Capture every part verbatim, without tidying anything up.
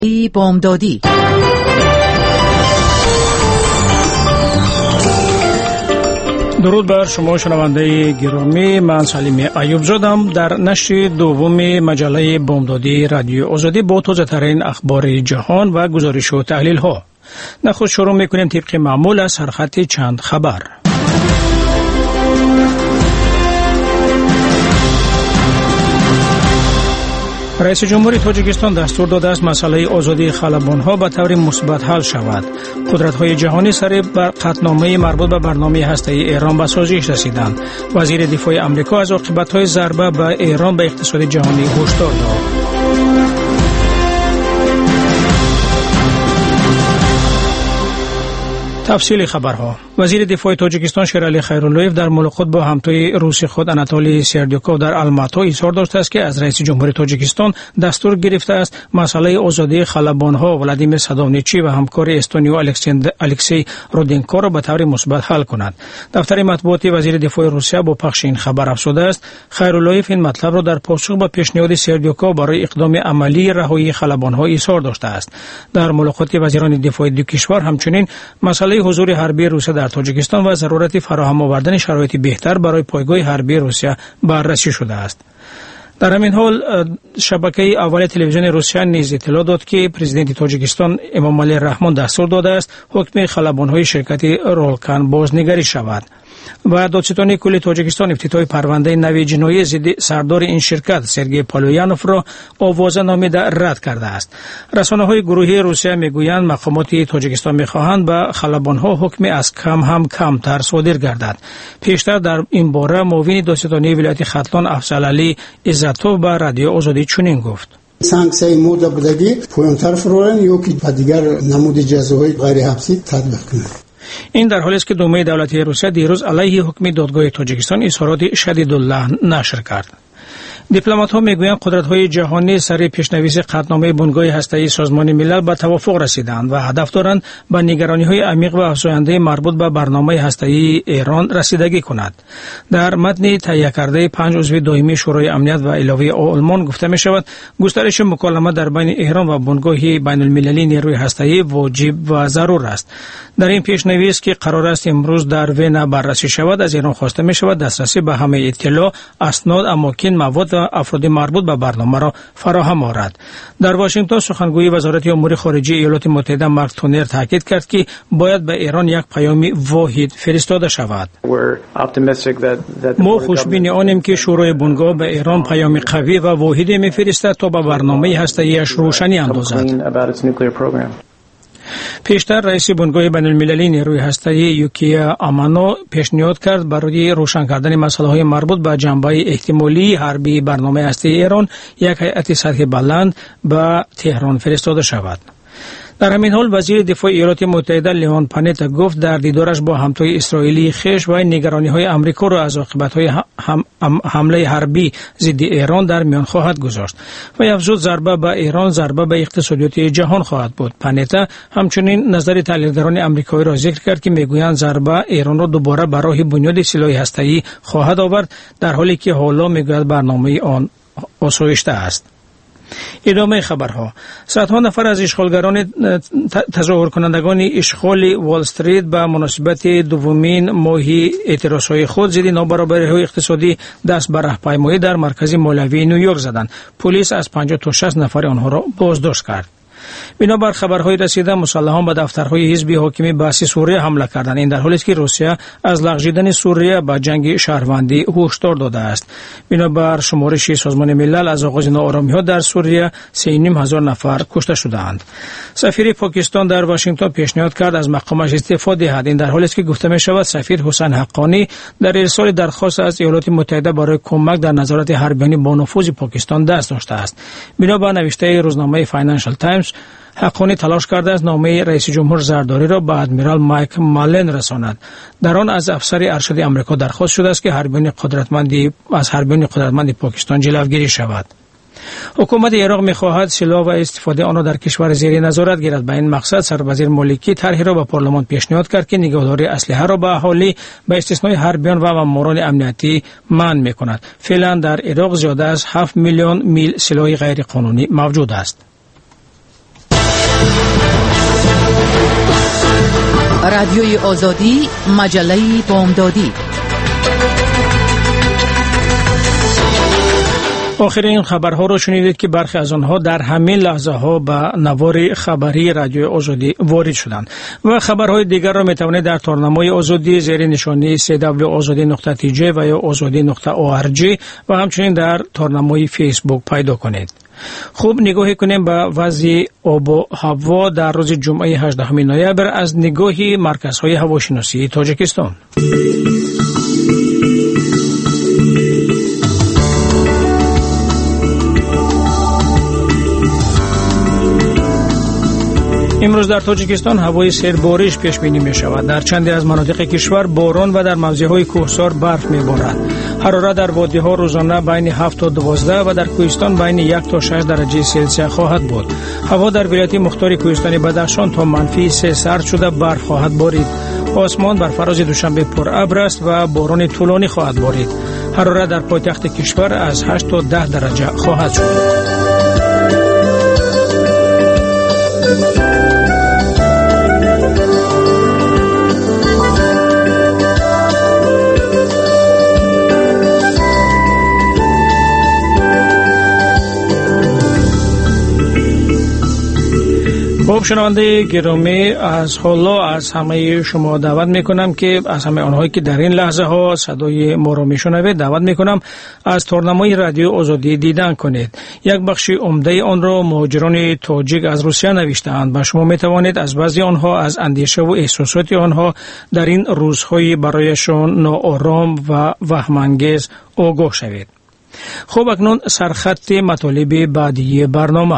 ای بامدادی. درود بر شما شنونده گرامی، من سلیم ایوب زادم. در نشر دوم مجله بامدادی رادیو آزادی با تازه ترین اخبار جهان و گزارش و تحلیل ها. نخست شروع میکنیم طبق معمول از سرخط چند خبر. رئیس جمهوری تاجیکستان دستور داده است مسئله آزادی خلبان‌ها به طور مثبت حل شود. قدرت‌های جهانی سر بر قطعنامه مربوط به برنامه هسته‌ای ایران به سازش رسیدند. وزیر دفاع آمریکا از عاقبت‌های ضربه به ایران به اقتصاد جهانی هشدار داد. تفصیل خبرها. وزیر دفاع تاجیکستان شیرعلی خیراللویف در ملاقات با همتای روسی خود اناتولی سردیوکوف در الماتا اظهار داشته است که از رئیس جمهوری تاجیکستان دستور گرفته است مسئله آزادی خلبان‌ها ولادیمیر سادونیچی و همکار استونیا الکسی رودنکو را به طور مثبت حل کند. دفتر مطبوعاتی وزیر دفاع روسیه با پخش این خبر افزوده است خیراللویف این مطلب را در پاسخ به پیشنهاد سردیوکوف برای اقدام عملی رهایی خلبان‌ها اظهار داشته است. در ملاقات وزیران دفاع دو کشور همچنین مسئله حضور حربی روسیه در تاجیکستان و ضرورت فراهم آوردن شرایط بهتر برای پایگاه حربی روسیه بررسی شده است. در همین حال شبکه اول تلویزیون روسیه نیز اطلاع داد که پرزیدنت تاجیکستان امامعلی رحمان دستور داده است حکم خلبان‌های شرکت رولکان بازنگری شود. و دادستان کل تاجیکستان افتتاح پرونده نوی جنایی ضد سردار این شرکت سرگئی پالویانوف را آوازه نامیده رد کرده است. رسانه‌های گروهی روسیه میگویند مقامات تاجیکستان می‌خواهند به خلبان‌ها حکم از کم هم کمتر صادر گردد. پیشتر در این باره معاون دادستانی ولایت ختلان افضل علی عزتوف به رادیو آزادی چنین گفت: سانکسیای مورد بودگی پایین طرف رولن یا که دیگر نمود جزاهای غیر حبسی تطبیق کنند. این در حالی است که دومه دولتی روسیه دیروز علیه حکم دادگاه تاجیکستان اظهارات شدیداللحن نشر کرد. دیپلمات‌ها میگویند قدرت‌های جهانی سر پیشنویس قطعنامه بنگاه هسته‌ای سازمان ملل به توافق رسیدند و هدف دارند به نگرانی‌های عمیق و افزاینده مربوط به برنامه هسته‌ای ایران رسیدگی کند. در متن تهیه کرده پنج عضو دائمی شورای امنیت و علاوه آلمان گفته می‌شود گسترش مکالمه در بین ایران و بنگاه بین‌المللی نیروی هسته‌ای واجب و ضرور است. در این پیشنویس که قرار است امروز در وین بررسی شود از ایران خواسته می‌شود دسترسی به همه اطلاع، اسناد، اماکن، مواد و افراد مربوط به برنامه را فراهم آورد. در واشنگتن سخنگوی وزارت امور خارجه ایالات متحده مارک تونر تاکید کرد که باید به ایران یک پیام واحد فرستاده شود. ما خوشبین آنیم که شورای بنگاه به ایران پیام قوی و واحدی می‌فرستد تا به برنامه هسته‌ایش روشنی اندازد. پیشتر رئیس بنگاه بین‌المللی نیروی هسته‌ای یوکیا امانو پیشنهاد کرد برای روشن کردن مسائل مربوط به جنبه احتمالی حربی برنامه هسته‌ای ایران یک هیئت سطح بلند به تهران فرستاده شود. در همین حال وزیر دفاع ایالات متحده لیون پانتا گفت در دیدارش با همتای اسرائیلی خیش و نگرانی‌های آمریکا را از عاقبت‌های هم حمله حربی ضد ایران در میان خواهد گذاشت و افزود ضربه به ایران ضربه به اقتصادیات جهان خواهد بود. پانتا همچنین نظر تحلیلگران آمریکایی را ذکر کرد که میگویند ضربه ایران را دوباره به راه بنیاد سلاح هسته‌ای خواهد آورد در حالی که حالا میگوید برنامه آن آسایشته است. ادامه خبرها. صدها نفر از اشغالگران تظاهر کنندگان اشغال وال استریت به مناسبت دومین ماه اعتراضهای خود ضد نابرابری‌های اقتصادی دست به راهپیمایی در مرکز مولوی نیویورک زدند. پلیس از پنجاه تا شصت نفر آنها را بازداشت کرد. بنابر خبرهای رسیده مسلحان به دفترهای حزب حاکم بحث سوریه حمله کردند. این در حالی است که روسیه از لغزیدن سوریه به جنگ شهروندی هشدار داده است. بنابر شمارش سازمان ملل از آغاز ناآرامی‌ها در سوریه سه و نیم هزار نفر کشته شدند. سفیر پاکستان در واشنگتن پیشنهاد کرد از مقامش استعفا دهد. این در حالی است که گفته می شود سفیر حسین حقانی در ارسال درخواست از ایالات متحده برای کمک در نظارت حربیانی با نفوذ پاکستان دست داشته است. بنابر نوشته روزنامه فاینانشال تایمز حقانی تلاش کرده است نامه رئیس جمهور زرداری را به ادمیرال مایک مالن رساند. در آن از افسر ارشد آمریکا درخواست شده است که حربیان قدرتمندی از حربیان قدرتمند پاکستان جلوگیری شود. حکومت عراق می‌خواهد سلاح و استفاده آن را در کشور زیر نظارت گیرد. به این مقصد سروزیر مالکی طرحی را به پارلمان پیشنهاد کرد که نگهداری اسلحه را به اهالی به استثنای حربیان و ماموران امنیتی منع می‌کند. فعلا در عراق زیاده از هفت میلیون میل سلاح غیر قانونی موجود است. رادیوی آزادی، مجله بامدادی. آخرین خبرها رو شنیدید که برخی از آنها در همین لحظه ها به نوار خبری رادیوی آزادی وارد شدند و خبرهای دیگر را می توانید در تارنمای آزادی زیر نشانی سی دبلیو آزادی نقطه تی جی و یا آزادی نقطه او آر جی و همچنین در تارنمای فیسبوک پیدا کنید. خوب نگاهی کنیم به وضع آب و هوا در روز جمعه هجدهم نوامبر از نگاهی مرکزهای هواشناسی تاجیکستان. امروز در تاجیکستان هوای سیربارش پیش بینی می شود. در چندی از مناطق کشور باران و در موضع‌های کوهسار برف می بارد. حرارت در وادی‌ها روزانه بین هفت تا دوازده و در کوهستان بین یک تا شش درجه سلسیوس خواهد بود. هوا در ولایت مختار کوهستانی بدخشان تا منفی سه سرد شده برف خواهد بارید. آسمان بر فراز دوشنبه پر ابر است و باران طولانی خواهد بارید. حرارت در پایتخت کشور از هشت تا ده درجه خواهد شد. خب شنونده گرامی، از حالا از همه شما دعوت میکنم که از همه آنهایی که در این لحظه ها صدای ما را میشنوید دعوت میکنم از تارنمای رادیو آزادی دیدن کنید. یک بخش عمده آن را مهاجران تاجیک از روسیه نوشته‌اند و شما میتوانید از بعضی آنها از اندیشه و احساسات آنها در این روزهای برایشان ناآرام و وهم‌انگیز آگاه شوید. خب اکنون سرخط مطالب بعدی برنامه.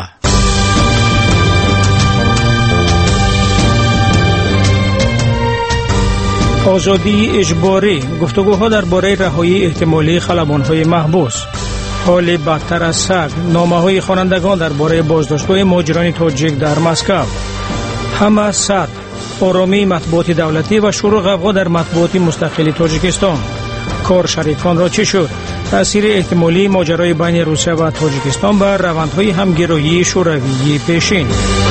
آزادی اجباری، گفتگوها درباره رهایی احتمالی خلبان‌های محبوس. حال بدتر از سگ، نامه‌های خوانندگان درباره بازداشت‌های مهاجران تاجیک در مسکو. همه صد، آرامی مطبوعات دولتی و شروع غوغا در مطبوعات مستقل تاجیکستان. کار شریکان را چی شد؟ تأثیر احتمالی ماجرای بین روسیه و تاجیکستان بر روندهای همگرایی شوروی پیشین.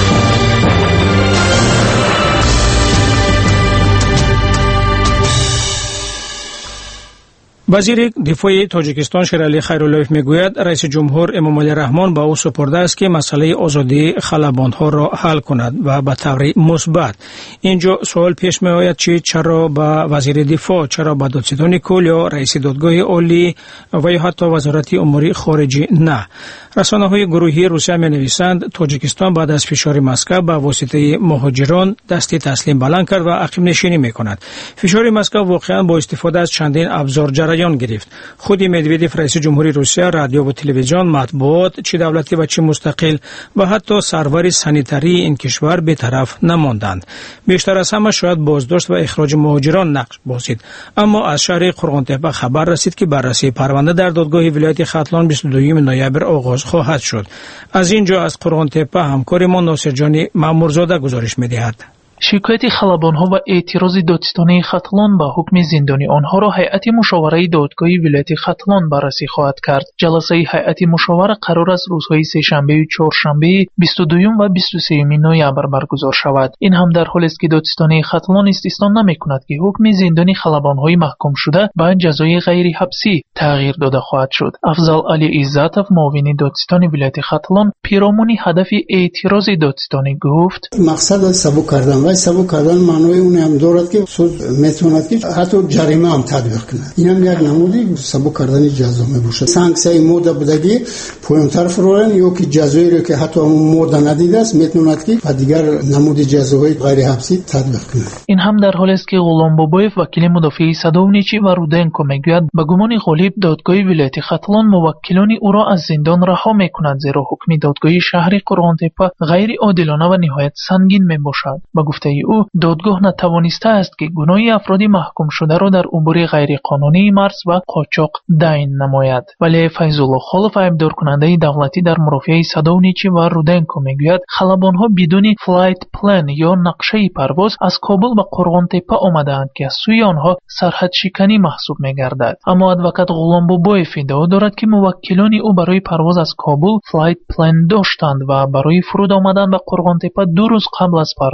وزیر دفاع تاجیکستان شیرعلی خیراللهیف میگوید رئیس جمهور امام علی رحمان با او سپرده است که مسئله آزادی خلبان‌ها را حل کند و به طور مثبت. اینجا سوال پیش می آید چه چرا با وزیر دفاع، چرا با دادستان کل یا رئیس دادگاه عالی و یا حتی وزارت امور خارجه نه؟ رسانه‌های گروهی روسیه می نویسند تاجیکستان بعد از فشار مسکو به واسطه مهاجران دستی تسلیم بلند کرد و عقب نشینی می کند. فشار مسکو واقعا با استفاده از چندین ابزار جریان گرفت. خود مدودیف رئیس جمهوری روسیه رادیو و تلویزیون، مطبوعات چه دولتی و چه مستقل و حتی سرور سانیتری این کشور به طرف نماندند. بیشتر از همه شاید بازداشت و اخراج مهاجران نقش بازید. اما از شهر قرغانتپه خبر رسید که بررسی پرونده در دادگاه ولایت ختلان بیست و دوم نوامبر آغاز خواهد شد. از اینجا از قرغانتپه همکارمان ناصرجان مامورزاده گزارش می‌دهد. شکایت خلبان‌ها و اعتراض دادستانی ختلان به حکم زندانی آنها را هیئت مشاوره دادگاه ولایت ختلان بررسی خواهد کرد. جلسه هیئت مشاوره قرار است روزهای سه‌شنبه و چهارشنبه بیست و دوم و بیست و سوم نوامبر برگزار شود. این هم در حالی است که دادستانی ختلان استثنا نمی‌کند که حکم زندانی خلبان‌های محکوم شده به جزای غیر حبسی تغییر داده خواهد شد. افضل علی عزتов معاون دادستان ولایت ختلان پیرامون هدف اعتراض دادستانی گفت: مقصد سبک کردن سبک کردن معنای اون هم دارد که سود میتواند که حتی جریمه هم تطبیق کنه. این هم یک نمودی سبک کردن جزا میباشد. سانکسیون مورد بودگی پایین‌تر فرورن یا که جزایی رو که حتی مورد ندیده است میتواند که و دیگر نمود جزاهای غیر حبسی تطبیق کنه. این هم در حالی است که غلام بابایف وکیل مدافع صدونیچی و رودنکو میگوید به گمان غالب دادگاه ولایت ختلان موکلان او را از زندان رها میکند زیرا حکم دادگاه شهر قرغانتپه غیر عادلانه و نهایت سنگین میباشد. با گفته او دادگاه نتوانسته است که گناه افراد محکوم شده را در امور غیر قانونی مرز و قاچاق تعیین نماید. ولی فیض الله خالف ایبدار کننده دولتی در مرافعه صدونیچی و رودنکو میگوید خلبانها بدون فلایت پلان یا نقشه پرواز از کابل به قرغانتپه آمدند که از سوی آنها سرحد شکنی محسوب میگردد. اما ادوکات غلام بابایف ادعا دارد که موکلان او برای پرواز از کابل فلایت پلان داشتند و برای فرود آمدن به قرغانتپه دو روز قبل از پرواز با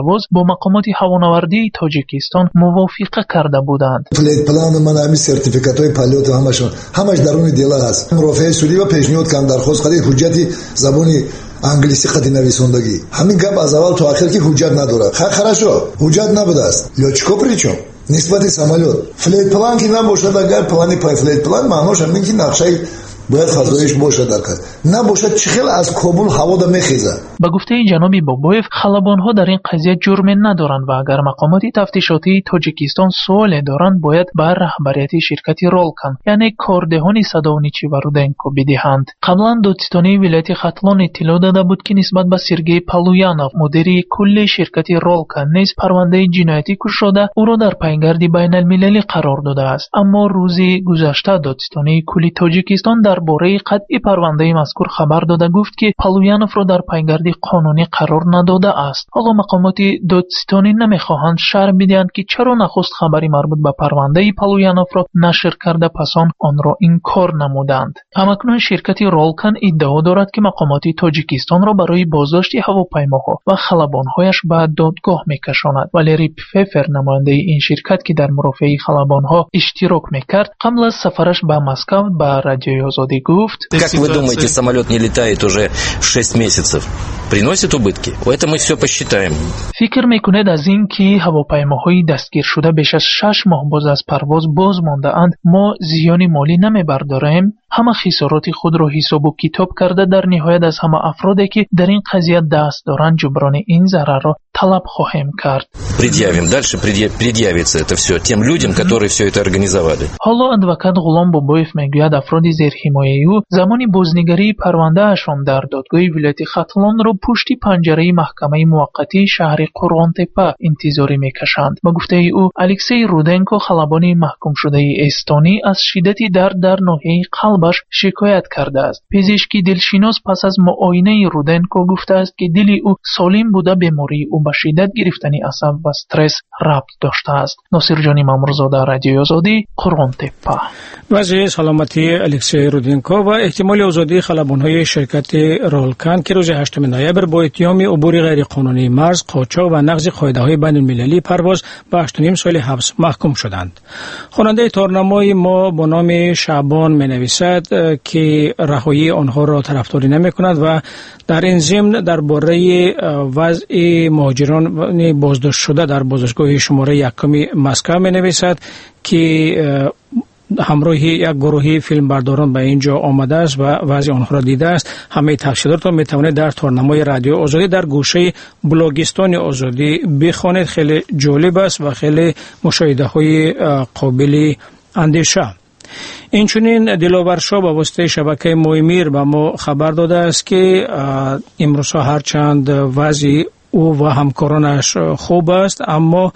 مقامات هوانوردی تاجیکستان موافقه کرده بودند. فلیت پلان من همین سرتیفیکات‌های پایلوت همشون همش درون دیلا است. رافع سودی و پیشنهاد کردن درخواست کردن حجتی زبانی انگلیسی خط نویسندگی. همین گپ از اول تا آخر که حجت نداره. خراشو حجت نبوده است. لچکو پریچو نسبت سامولوت فلیت پلان که نباشه اگر پلانی پای فلیت پلان معناش همین که نقشه باید فضایش باشه در کار نباشه چخیل از کابل هوا دا میخیزه. به گفته جناب بابایف خلبان‌ها در این قضیه جرم ندارند و اگر مقامات تفتیشاتی تاجیکستان سوال دارند باید به رهبریت شرکت رولکن یعنی کاردهان صداونیچی و رودنکو بدهند. قبلا دادستانی ولایت ختلان اطلاع داده بود که نسبت به سرگئی پالویانوف مدیر کل شرکت رولکن نیز پرونده جنایتی کش شده او را در پیگرد بین المللی قرار داده است. اما روزی گذشته دادستانی کل تاجیکستان در باره قطعی پرونده مذکور خبر داده گفت که پالویانوف را در پیگرد قانونی قرار نداده است. حالا مقامات دادستانی نمیخواهند شرح بدهند که چرا نخست خبری مربوط به پرونده پالویانوف را نشر کرده پس آن آن را انکار نمودند. همکنون شرکت رولکن ادعا دارد که مقامات تاجیکستان را برای بازداشت هواپیماها و خلبانهایش به دادگاه میکشاند، ولی ریپ فیفر نماینده این شرکت که در مرافعه خلبانها اشتراک میکرد قبل از سفرش به مسکو به رادیوی آزادی گفت: Как вы думаете, самолет не летает уже шесть месяцев? Приносит убытки? Это мы все посчитаем. فکر میکنید از این که هواپیماهای دستگیر شده بیش از شش ماه باز از پرواز باز مانده اند ما زیانی مالی نمیبرداریم؟ همه خسارات خود را حساب و کتاب کرده در نهایت از همه افرادی که در این قضیه دست دارند جبران این ضرر را طلب خواهیم کرد. Предъявим дальше, предъявится это все тем людям, которые все это организовали. حالا ادوکات غلام بابایف میگوید افراد زیر حمایه او زمانی بازنگری پرونده اشان در دادگاه ولایت ختلان را پشت پنجره محکمه موقتی شهر قرغان تپه انتظاری میکشند. با گفته او الکسی رودنکو خلبانی محکوم شده استونی از شدت درد در ناحیه قلبش شکایت کرده است. پزشکی دلشناس پس از معاینه رودنکو گفته است که دل او سالم بوده بیماری او به شدت گرفتن عصب و استرس ربط داشته است. ناصر جانی مامورزاده رادیوی آزادی قرغان تپه. وضع سلامتی الکسی رودنکو و احتمال آزادی خلبان‌های شرکت رولکن که روز هشتم نوامبر با اتهام عبور غیرقانونی مرز، قاچاق و نقض قاعده‌های بین‌المللی پرواز به هشت و نیم سال حبس محکوم شدند. خواننده تارنمای ما با نام شعبان می‌نویسد که رهایی آنها را طرفداری نمی‌کند و در این ضمن درباره وضع مهاجران بازداشت شده در بازداشتگاه شماره یکم مسکو می‌نویسد که همراه یک گروه فیلمبرداران به اینجا آمده است و وضع آنها را دیده است. همه تفصیلات را میتوانید در تارنمای رادیو آزادی در گوشه بلاگستان آزادی بخوانید. خیلی جالب است و خیلی مشاهده های قابل اندیشه. اینچنین دلاور شاه با واسطه شبکه مویمیر به ما خبر داده است که امروز هرچند وضع او و همکارانش خوب است اما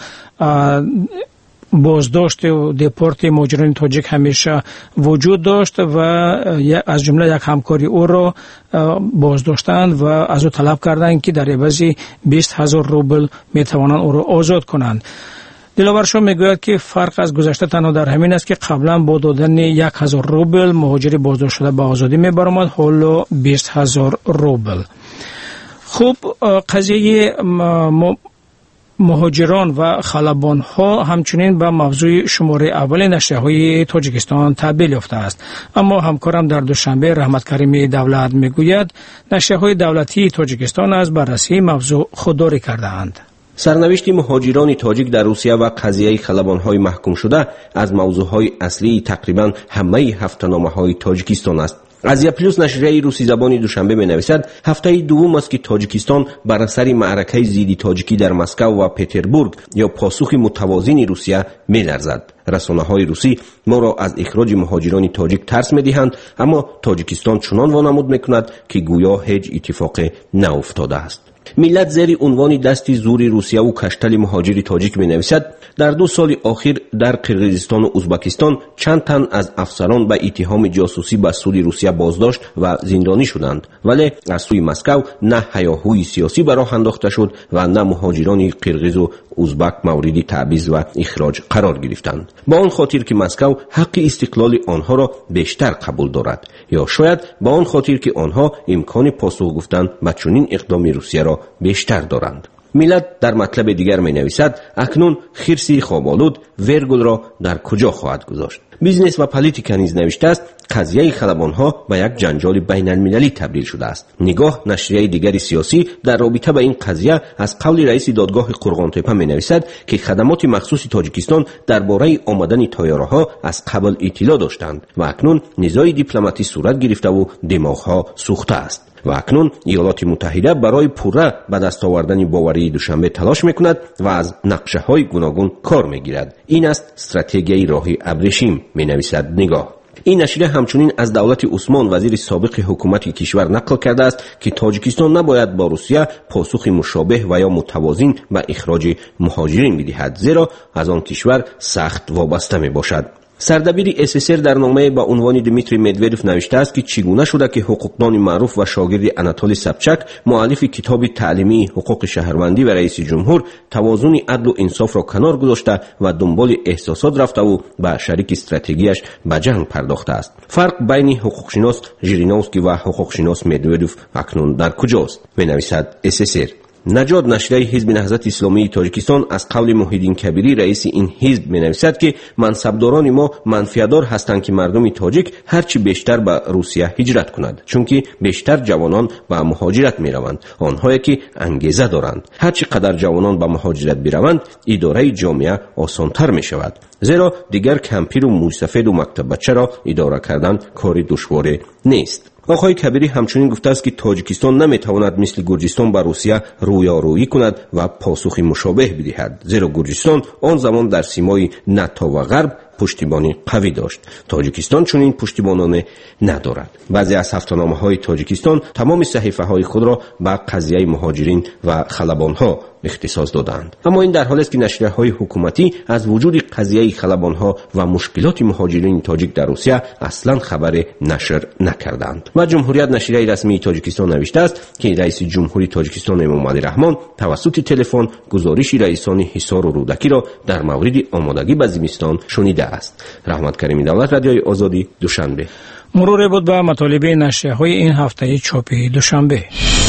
بازداشت و دپورت مهاجران تاجیک همیشه وجود داشت و از جمله یک همکاری او را بازداشتند و از او طلب کردند که در عوض بیست هزار روبل میتوانند او را آزاد کنند. دلاور شاه میگوید که فرق از گذشته تنها در همین است که قبلا با دادن یک هزار روبل مهاجر بازداشت شده به آزادی میبرامد، حالا بیست هزار روبل. خوب، قضیه م... مهاجران و خلبان ها همچنین به موضوع شماره اول نشریه های تاجیکستان تبدیل یافته است. اما همکارم در دوشنبه رحمت کریمی دولت میگوید نشریه های دولتی تاجیکستان از بررسی موضوع خودداری کرده‌اند. سرنوشت مهاجران تاجیک در روسیه و قضیه خلبان‌های محکوم شده از موضوعهای اصلی تقریباً همه هفته‌نامه‌های تاجیکستان است. ازیا پلوس نشریه روسی زبانی دوشنبه می نویسد هفته دوم است که تاجیکستان بر اثر معرکه ضد تاجیکی در مسکو و پترزبورگ یا پاسخ متوازن روسیه می لرزد. رسانه های روسی ما را از اخراج مهاجران تاجیک ترس می دهند، اما تاجیکستان چنان وانمود می کند که گویا هیچ اتفاق نیفتاده است. ملت زیر عنوان دستی زور روسیه و کشتل مهاجر تاجیک می نویسد در دو سال اخیر در قرقیزستان و ازبکستان چند تن از افسران به اتهام جاسوسی به سود روسیه بازداشت و زندانی شدند، ولی از سوی مسکو نه هیاهوی سیاسی به راه انداخته شد و نه مهاجران قرقیز و ازبک مورد تعویض و اخراج قرار گرفتند. با آن خاطر که مسکو حق استقلال آنها را بیشتر قبول دارد، یا شاید با آن خاطر که آنها امکان پاسخ گفتن به چنین اقدام روسیه را بیشتر دارند. ملت در مطلب دیگر می نویسد اکنون خرسی خوابالود ویرگول را در کجا خواهد گذاشت. بیزنس و پالیتیکا نیز نوشته است قضیه خلبان‌ها به یک جنجال بین المللی تبدیل شده است. نگاه نشریه دیگری سیاسی در رابطه با این قضیه از قول رئیس دادگاه قرغان‌تپه می نویسد که خدمات مخصوص تاجیکستان درباره آمدن طیاره‌ها از قبل اطلاع داشتند و اکنون نزاع دیپلماتی صورت گرفته و دماغ‌ها سوخته است. و اکنون ایالات متحده برای پوره به دست آوردن باوری دوشنبه تلاش میکند و از نقشه‌های گوناگون کار میگیرد. این است استراتژی راه ابریشم، می نویسد نگاه. این نشریه همچنین از دولت عثمان وزیر سابق حکومت کشور نقل کرده است که تاجیکستان نباید با روسیه پاسخ مشابه و یا متوازن به اخراج مهاجرین بدهد، زیرا از آن کشور سخت وابسته می باشد. سردبیر اس اس ار در نامه با عنوان دیمیتری مدودف نوشته است که چگونه شده که حقوقدان معروف و شاگرد اناتولی سبچک مؤلف کتاب تعلیمی حقوق شهروندی و رئیس جمهور توازن عدل و انصاف را کنار گذاشته و دنبال احساسات رفته و با شریک استراتژیش به جنگ پرداخته است. فرق بین حقوقشناس ژیرینوفسکی و حقوقشناس مدودف اکنون در کجاست؟ می‌نویسد اس اس ار. نجات نشریه حزب نهضت اسلامی تاجیکستان از قول محیدین کبیری رئیس این حزب می‌نویسد که منصبداران ما منفیدار هستند که مردم تاجیک هرچی بیشتر به روسیه هجرت کنند، چون که بیشتر جوانان به مهاجرت می‌روند، آنهایی که انگیزه دارند. هرچی قدر جوانان به مهاجرت بروند اداره جامعه آسان‌تر می‌شود، زیرا دیگر کمپیر و موج سفید و مکتب بچه را اداره کردن کاری دشوار نیست. آقای کبیری همچنین گفته است که تاجیکستان نمیتواند مثل گرجستان به روسیه رویارویی کند و پاسخ مشابه بدهد، زیرا گرجستان آن زمان در سیمای ناتو و غرب پشتیبانی قوی داشت. تاجیکستان چنین پشتیبانانه ندارد. بعضی از هفته‌نامه‌های تاجیکستان تمام صحیفه‌های خود را به قضیه مهاجرین و خلبان‌ها اختصاص دادند، اما این در حالی است که نشریه‌های حکومتی از وجود قضیه خلبان‌ها و مشکلات مهاجرین تاجیک در روسیه اصلاً خبر نشر نکردند. و جمهوریت نشریه رسمی تاجیکستان نوشته است که رئیس جمهوری تاجیکستان امامعلی رحمان توسط تلفن گزارش رئیسان حصار و رودکی را در مورد آمادگی به زمستان شنیده است. رحمت کریمی دولت، رادیوی آزادی، دوشنبه. مرور بود به مطالب نشریه‌های این هفته چاپی دوشنبه.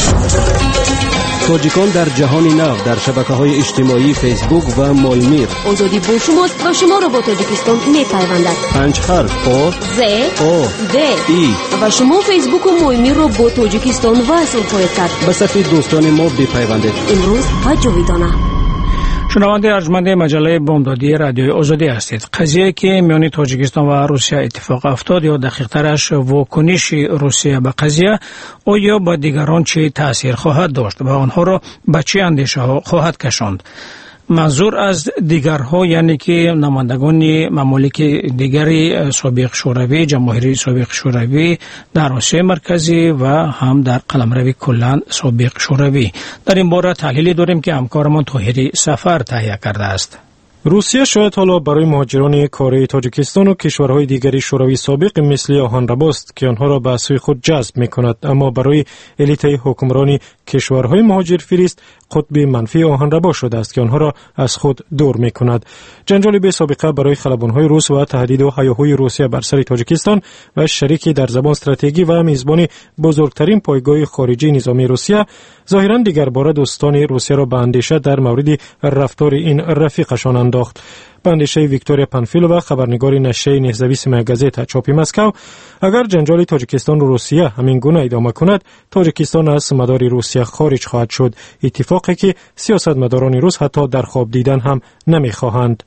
تاجیکان در جهان نو در شبکه‌های اجتماعی فیسبوک و مالمیر. آزادی با شماست و شما را با تاجیکستان می‌پیوندد. پنج حرف آ ز آ د ای و شما فیسبوک و مالمیر را با تاجیکستان وصل خواهید کرد. به صفحه دوستان ما بپیوندید. امروز ها جاویدانه. شنونده ارجمند مجله بامدادی رادیوی آزادی هستید. قضیه که میان تاجیکستان و روسیه اتفاق افتاد یا دقیق ترش واکنش روسیه به قضیه آیا با دیگران چه تاثیر خواهد داشت و آنها را به چه اندیشه ها خواهد کشاند؟ منظور از دیگرها یعنی که نمایندگان ممالک دیگری سابق شوروی، جمهوری سابق شوروی در آسیای مرکزی و هم در قلمرو کلان سابق شوروی. در این باره تحلیلی داریم که همکارمان طاهری سفر تهیه کرده است. روسیه شاید حالا برای مهاجران کره تاجیکستان و کشورهای دیگری شوروی سابق مثل آهن رباست که آنها را به سوی خود جذب می کند، اما برای الیت حکمرانی کشورهای مهاجر فریست قطب منفی آهن ربا شده است که آنها را از خود دور می کند. جنجال به سابقه برای خلبانهای روس و تهدید و هیاهوی روسیه بر سر تاجیکستان و شریکی در زبان استراتژی و میزبان بزرگترین پایگاه خارجی نظامی روسیه ظاهرا دیگر بار دوستان روسیه را به اندیشه در مورد رفتار این رفیقشان انداخت. به اندیشه ویکتوریا پانفیلووا، خبرنگار نشریه نزاویسیمه گازتا چاپی مسکو، اگر جنجال تاجیکستان و روسیه همین گونه ادامه کند، تاجیکستان از مدار روسیه خارج خواهد شد، اتفاقی که سیاستمداران روس حتی در خواب دیدن هم نمیخواهند.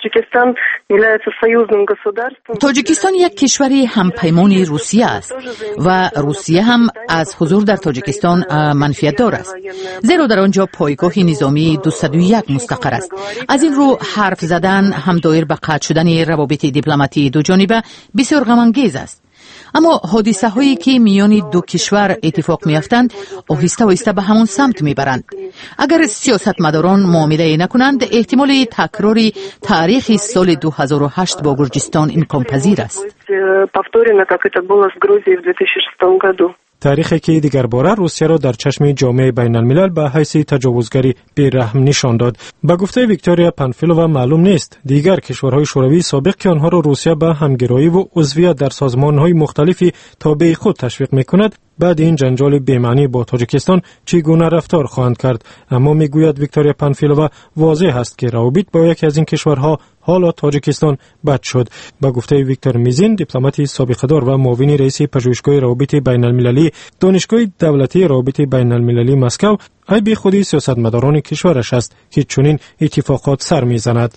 تاجیکستان یک کشور همپیمان روسیه است و روسیه هم از حضور در تاجیکستان منفیت‌دار است، زیرا در آنجا پایگاه نظامی دویست و یک مستقر است. از این رو حرف زدن هم دایر به قطع شدن روابط دیپلماتی دو جانبه بسیار غم‌انگیز است. اما حادثه هایی که میان دو کشور اتفاق میافتند آهسته آهسته به همون سمت میبرند. اگر سیاستمداران معامله نکنند احتمال تکرار تاریخ سال دو هزار و هشت با گرجستان امکان پذیر است. تاریخی که دیگر باره روسیه را در چشم جامعه بین الملل به حیث تجاوزگری بی‌رحم نشان داد. به گفته ویکتوریا پانفیلووا معلوم نیست دیگر کشورهای شوروی سابق که آنها را روسیه به همگرایی و عضویت در سازمانهای مختلفی تابع خود تشویق می‌کند بعد این جنجال بی‌معنی با تاجیکستان چگونه رفتار خواهند کرد. اما میگوید ویکتوریا پانفیلووا واضح است که روابط با یکی از این کشورها حالا تاجیکستان بد شد. با گفته ویکتور میزین، دیپلمات سابقه‌دار و معاون رئیس پژوهشگاه روابط بین المللی دانشگاه دولتی روابط بین المللی مسکو، عیب خودی سیاستمداران کشورش است که چنین اتفاقات سر میزند.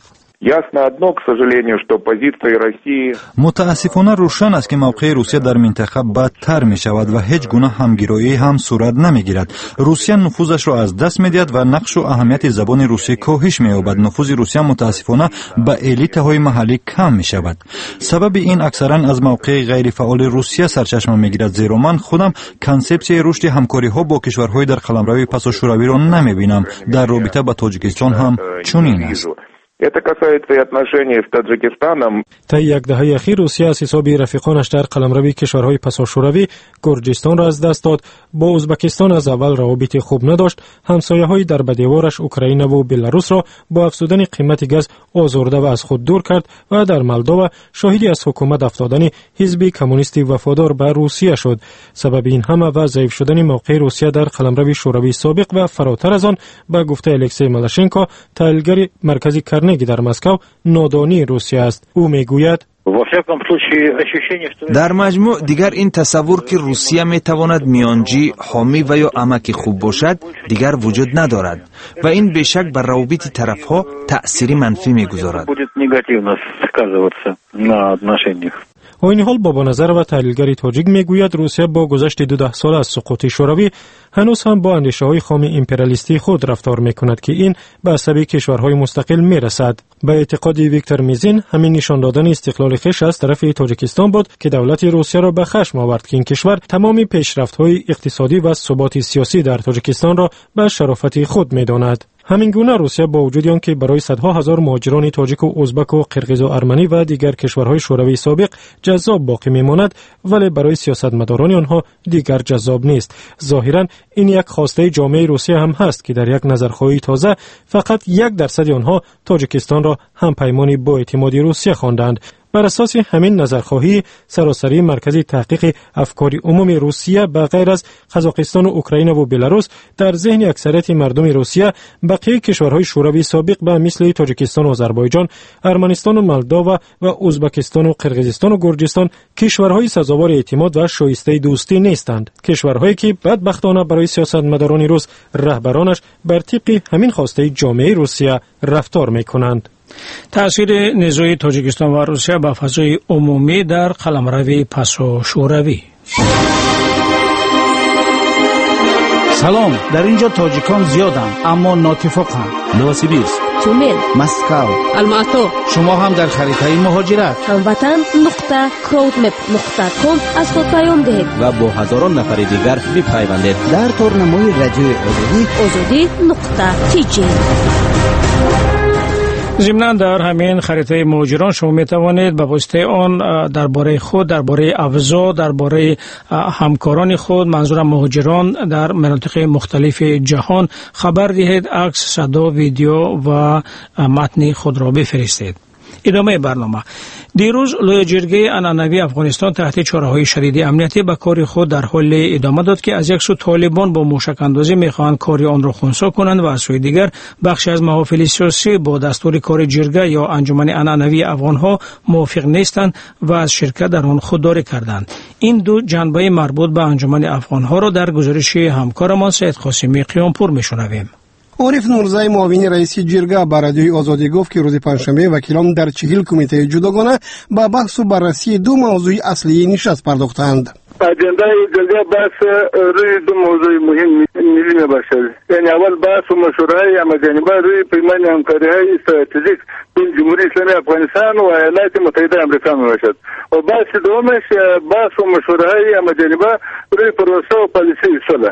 متاسفانه روشن است که موقع روسیه در منطقه بدتر می شود و هیچ گونه همگرایی هم صورت نمی گیرد. روسیه نفوذش را از دست می دهد و نقش و اهمیت زبان روسی کاهش می یابد. نفوذ روسیه متاسفانه به الیت های محلی کم می شود. سبب این اکثرا از موقع غیر فعال روسیه سرچشمه می گیرد، زیرا من خودم کانسپسیون رشد همکاری ها با کشورهای در قلمرو پس شوروی را نمی بینم. در رابطه با تاجیکستان هم چنین است. Это касается и отношений с Таджикистаном. تا یک دهه اخیر روسیه از حساب رفیقانش در قلمرو کشورهای پساشوروی گرجستان را از دست داد. با ازبکستان از اول روابط خوب نداشت. همسایه‌های در بدیوارش اوکراین و بلاروس را با افزودن قیمت گاز آزرده و از خود دور کرد و در مولداوا شاهدی از حکومت افتادن حزب کمونیستی وفادار به روسیه شد. سبب این همه و ضعیف شدن موقع روسیه در قلمرو شوروی سابق و فراتر از آن به گفته الکسی مالاشنکو، تحلیلگر مرکزی کرنگی در مسکو، نادانی روسیه است. او میگوید در مجموع دیگر این تصور که روسیه میتواند میانجی، حامی و یا عمکی خوب باشد دیگر وجود ندارد و این بیشک بر روابط طرفها تأثیری منفی میگذارد. با این حال بابا نظر و تحلیلگر تاجیک میگوید روسیه با گذشت دو سال از سقوط شوروی هنوز هم با اندیشه‌های خام امپریالیستی خود رفتار میکند که این به عصب کشورهای مستقل میرسد. به اعتقاد ویکتور میزین، همین نشان دادن استقلال خویش از طرف تاجیکستان بود که دولت روسیه را به خشم آورد که این کشور تمام پیشرفت‌های اقتصادی و ثبات سیاسی در تاجیکستان را به شرافت خود میداند. همین گونه روسیه با وجود آنکه برای صدها هزار مهاجران تاجیک و ازبک و قرقیز و ارمنی و دیگر کشورهای شوروی سابق جذاب باقی میماند، ولی برای سیاستمداران آنها دیگر جذاب نیست. ظاهرا این یک خواسته جامعه روسیه هم هست که در یک نظرخواهی تازه فقط یک درصد آنها تاجیکستان را همپیمانی با اعتمادی روسیه خواندند. بر اساس همین نظرخواهی، سراسری مرکز تحقیق افکار عمومی روسیه به غیر از قزاقستان و اوکراین و بلاروس در ذهن اکثریت مردم روسیه بقیه کشورهای شوروی سابق به مثل تاجیکستان و آذربایجان، ارمنستان و مولداوا و ازبکستان و قرقیزستان و گرجستان کشورهای سزاوار اعتماد و شایسته دوستی نیستند. کشورهایی که بدبختانه برای سیاستمداران روس رهبرانش بر طبق همین خواسته جامعه روسیه رفتار میکنند. تأثیر نزاع تاجیکستان و روسیه به فضای عمومی در قلمرو پسا شوروی. سلام، در اینجا تاجیکان زیادند اما ناتفاقند. نوسیبیرسک، تومل، مسکو، الماتو. شما هم در خریدهای مهاجرت هموطن نقطه کراودمپ نقطه کام از خود پیام دهید و با هزاران نفر دیگر بپیوندید در تورنمای رادیو آزادی آزادی نقطه تی جی. ضمناً در همین خریطه مهاجران شما می توانید به واسطه آن درباره خود، درباره اوضاع، درباره همکاران خود، منظور مهاجران در مناطق مختلف جهان خبر دهید، عکس، صدا، ویدیو و متن خود را بفرستید. ادامه برنامه. دیروز لوی جرگه عنعنوی افغانستان تحت چاره‌های شدید امنیتی به کار خود در حال ادامه داد که از یک سو طالبان با موشک اندازی میخواهند کار آن را خنثی کنند و از سوی دیگر بخشی از محافل سیاسی با دستور کار جرگه یا انجمن عنعنوی افغانها موافق نیستند و از شرکت در آن خودداری کردند. این دو جنبه مربوط به انجمن افغانها را در گزارش همکارمان سید قاسمی قیامپور میشنویم. عارف نورزی معاون رئیس جرگه به رادیوی آزادی گفت که روز پنجشنبه وکیلان در چهل کمیته جداگانه به بحث و بررسی دو موضوع اصلی نشست پرداختند. اجنده جرگه بحث روی دو موضوع مهم ملی میباشد. یعنی اول بحث و مشوره همجانبه روی پیمان همکاری های استراتژیک بین جمهوری اسلامی افغانستان و ایالات متحده آمریکا میباشد و بحث دومش بحث و مشوره های همجانبه روی پروسه و پالیسی صلح.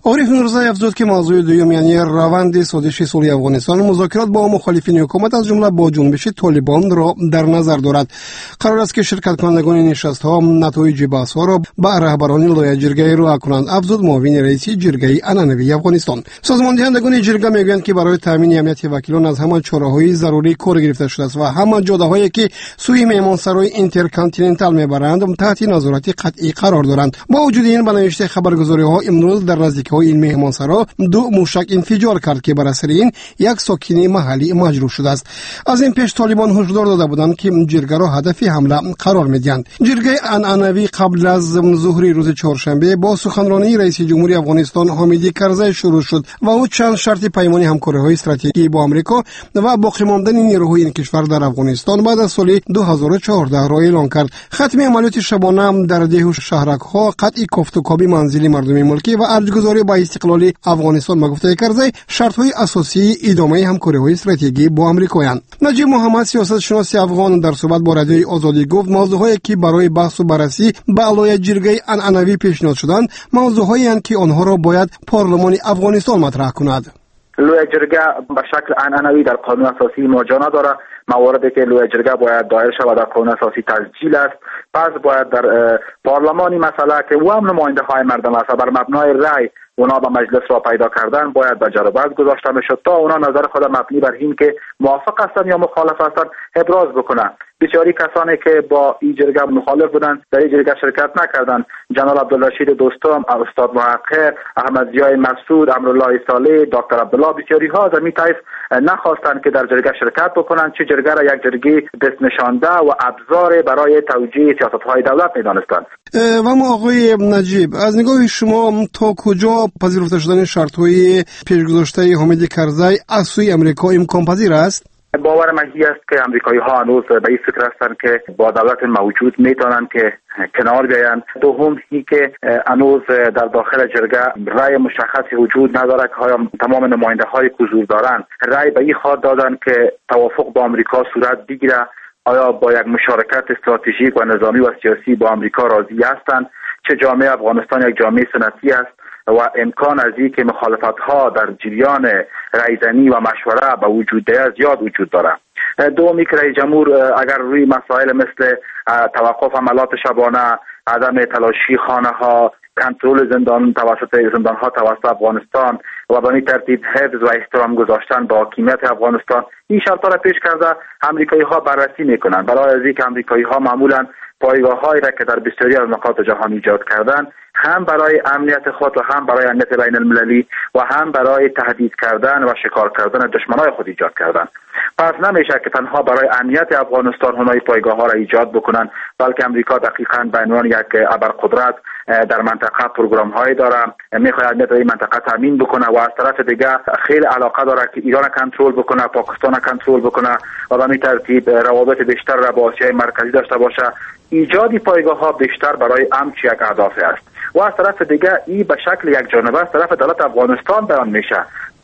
عارف نورزی افزود که موضوع دوم یعنی روند سازش صلح افغانستان مذاکرات با مخالفین حکومت از جمله با جنبش طالبان را در نظر دارد. قرار است که شرکت کنندگان نشست ها نتایج بحث ها را به رهبران لایحه جرگه را کنند، افزود معاون رئیس جرگه عنعنوی افغانستان. سازمان دهندگان جرگه میگویند که برای تامین امنیت وکیلان از همه چاره‌های ضروری کار گرفته شده است و همه جاده‌هایی که سوی مهمانسرای اینترکانتیننتال میبرند تحت نظارت قطعی قرار دارند. با وجود این، به نوشته خبرگزاری‌ها امروز در نزدیکی‌های این مهمانسرا دو موشک انفجار کرد که بر اثر این یک ساکن محلی مجروح شده است. از این پیش طالبان هشدار داده بودند که جرگه را هدف حمله قرار می‌دهند. جرگه عنعنوی قبل از ظهر روز چهارشنبه با سخنرانی رئیس جمهوری افغانستان حامد کرزی شروع شد و او چند شرط پیمانی همکاری‌های استراتژیکی با آمریکا و باقی ماندن نیروهای این کشور در افغانستان بعد از سال دو هزار و چهارده را اعلان کرد. ختم عملیات شبانه در ده و شهرک‌ها، قطع کوفتوکابی منزلی مردم ملکی و ارجگذاری با استقلال افغانستان به گفته کرزی شرط‌های اساسی ادامه همکاری‌های استراتژیکی با آمریکایند. نجیب محمد سیاستشناس افغان در صحبت با رادیوی آزادی گفت موضوعهایی که برای بحث و بررسی به لایحه جرگه عنعنوی پیشنهاد شدند موضوعهایی اند که آنها را باید پارلمان افغانستان مطرح کند. لایحه جرگه به شکل عنعنوی در قانون اساسی مراجعه ندارد. مواردی که لایحه جرگه باید دایر شود در قانون اساسی تسجیل است. پس باید در پارلمانی مسئله که او هم نماینده های مردم است بر مبنای رأی اونا به مجلس را پیدا کردن باید به جر و بحث گذاشته میشد تا اونا نظر خود مبنی بر این که موافق هستند یا مخالف هستند ابراز بکنند. بسیاری کسانی که با این جرگه مخالف بودند در این جرگه شرکت نکردند. جناب عبدالرشید دوستم، استاد محقق، احمد ضیای مسعود، امرالله صالح، دکتر عبدالله، بسیاری ها از این طیف نخواستند که در جرگه شرکت بکنند، چه جرگه را یک جرگه دست نشانده و ابزار برای توجیه سیاست‌های دولت می‌دانستند. و ما آقای نجیب، از نگاه شما تا کجا پذیرفته شدن شرط‌های پیشگذاشته حامد کرزی از سوی آمریکا امکان پذیر است؟ باور من است که امریکایی ها هنوز به این فکر هستند که با دولت موجود میتونن که کنار بیایند. دوم این که هنوز در داخل جرگه رأی مشخصی وجود نداره که آیا تمام نماینده های که حضور دارند رأی به این خواهد دادن که توافق با آمریکا صورت بگیره، آیا با یک مشارکت استراتژیک و نظامی و سیاسی با آمریکا راضی هستند، چه جامعه افغانستان یک جامعه سنتی است و امکان از این که مخالفت ها در جریان رایزنی و مشوره به وجود ده زیاد وجود دارد. دومی که رئیس جمهور اگر روی مسائل مثل توقف عملیات شبانه، عدم تلاشی خانه ها، کنترل زندان توسط زندان ها توسط افغانستان و به این ترتیب حفظ و احترام گذاشتن به حاکمیت افغانستان، این شرطا را پیش کرده امریکایی ها بررسی میکنند. برای از اینکه امریکایی ها معمولا پایگاه هایی را که در بسیاری از نقاط جهان ایجاد کردن هم برای امنیت خود و هم برای امنیت بین المللی و هم برای تهدید کردن و شکار کردن دشمنای خود ایجاد کردن. پس نمیشه که تنها برای امنیت افغانستان اونای پایگاه ها را ایجاد بکنن، بلکه امریکا دقیقاً به عنوان یک ابرقدرت در منطقه پروگرام هایی داره، میخواد امنیت این منطقه تامین بکنه و از طرف دیگه خیلی علاقه داره که ایران کنترل بکنه، پاکستان کنترل بکنه و به این ترتیب روابط بیشتر را با آسیای مرکزی داشته باشه. ایجاد پایگاه ها بیشتر برای امن یک اهداف است و از طرف دیگه این به شکل یک جانبه از طرف دولت افغانستان بیان میشه.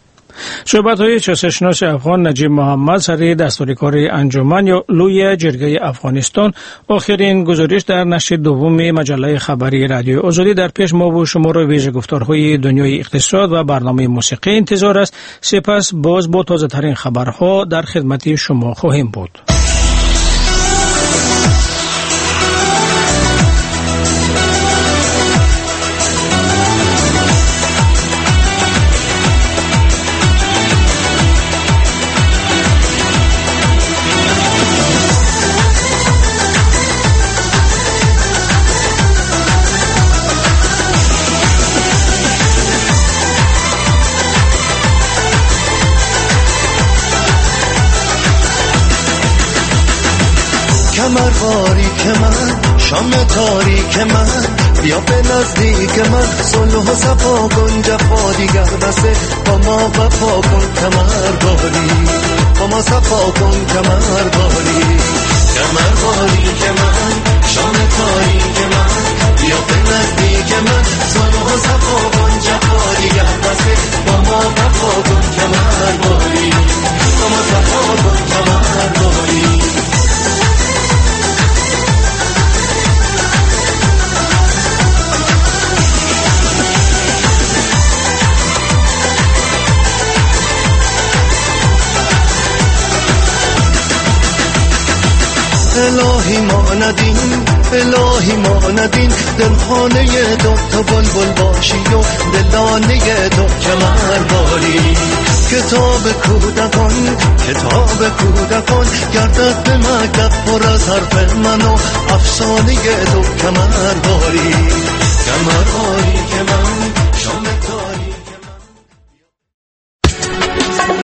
صحبت‌های سیاستشناس افغان نجیب محمد سر دستوریکار انجمن یا لوی جرگه افغانستان. آخرین گزارش در نشر دوم مجله خبری رادیو آزادی. در پیش ما و شما را ویژه گفتارهای دنیای اقتصاد و برنامه موسیقی انتظار است. سپس باز با تازه ترین خبرها در خدمت شما خواهیم بود. کمر باریک من، شام تاریک من، بیا به نزدیک من، صلح و صفا کن، جفا دیگر بسه، با ما وفا کن، کمر باری با ما صفا کن، کمر باری کمر باریک من، شام تاریک من، بیا به نزدیک من، صلح و صفا کن، جفا دیگر بسه، با ما وفا کن، کمر باری با ما صفا کن، کمر باری. الهی ما ندین الهی ما ندین دلخانه دو تا بلبل باشی و دلانه دو کمر باری کتاب کودکان کتاب کودکان گردد به مکتب پر از حرف من و افسانه دو کمر باری کمر باری که من